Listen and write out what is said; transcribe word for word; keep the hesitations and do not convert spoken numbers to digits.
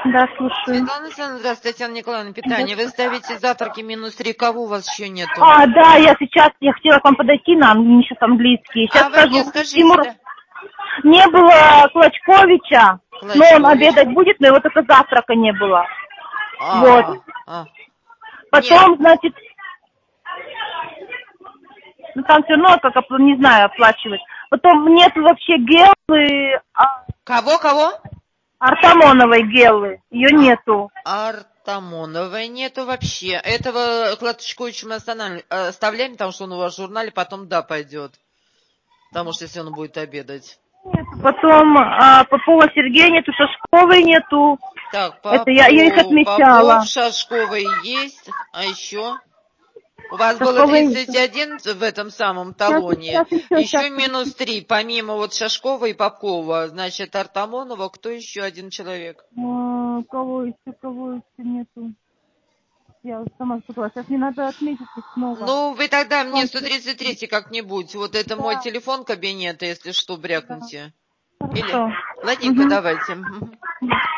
Да, слушаю. Светлана Александровна, здравствуйте, Татьяна Николаевна, питание. Вы ставите завтраки минус три, кого у вас еще нету? А, да, я сейчас, я хотела к вам подойти, на мне сейчас английский. Сейчас А вы мне скажу, скажите, Тимур, да? не было Клочковича, но он Клочкович. обедать будет, но его только завтрака не было. Вот. А, а. Нет, Потом, значит, ну там все равно, как, оп- не знаю, оплачивать. Потом нет вообще Геллы, а, кого, кого? Артамоновой Геллы, ее А, нету. Артамоновой нету вообще. Этого Клочковича мы останавливаем- оставляем, потому что он у вас в журнале, потом да, пойдет. Потому что если он будет обедать. Потом а, Попова Сергея нету, Шашковой нету. Так, Это я, я их Попов, Попов, отмечала. Шашковой есть, а еще? У вас было Шашковой тридцать нету. один в этом самом Сейчас, талоне, сейчас, еще, сейчас. еще минус три, помимо вот Шашкова и Попова, значит, Артамонова, кто еще один человек? А, кого еще, кого еще нету? Я вот сама запуталась. Сейчас мне надо отметить их снова. Ну, вы тогда мне Вам сто тридцать три как-нибудь, вот это мой да, телефон кабинета, если что, да. брякните. Или? Хорошо. Ладненько, Угу. давайте. Мгм.